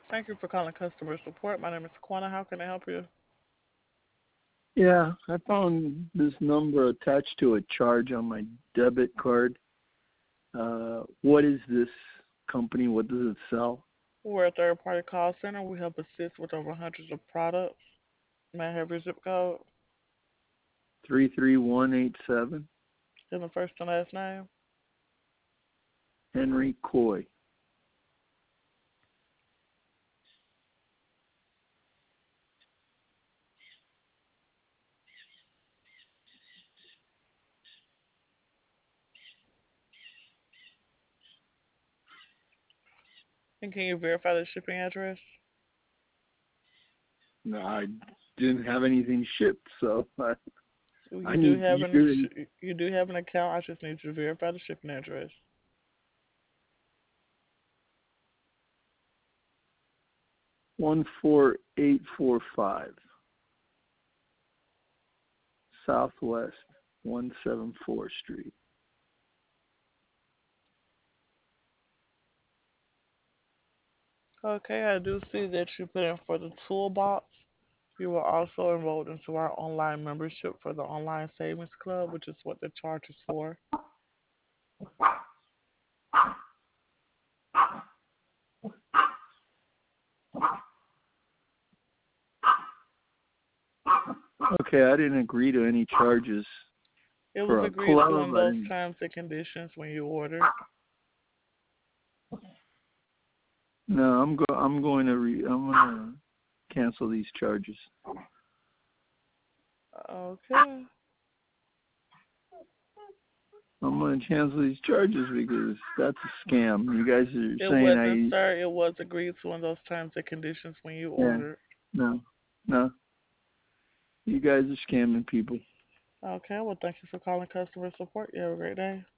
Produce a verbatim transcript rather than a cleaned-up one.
Thank you for calling customer support. My name is Quana. How can I help you? Yeah, I found this number attached to a charge on my debit card. Uh, what is this company? What does it sell? We're a third party call center. We help assist with over hundreds of products. May I have your zip code three three one eight seven. and the first and last name? Henry Coy. And can you verify the shipping address? No, I didn't have anything shipped, so I, I You do need have an you. you do have an account. I just need you to verify the shipping address. one four eight four five Southwest one seventy-fourth Street. Okay, I do see that you put in for the toolbox. You were also enrolled into our online membership for the online savings club, which is what the charge is for. Okay, I didn't agree to any charges It was for a agreed to club. in I those didn't. terms and conditions when you ordered. No, I'm go. I'm going to. Re, I'm going to cancel these charges. Okay. I'm going to cancel these charges because that's a scam. You guys are It saying wasn't, I. sir. It was agreed to in those terms and conditions when you Yeah. ordered. No. No. You guys are scamming people. Okay, well, thank you for calling customer support. You have a great day.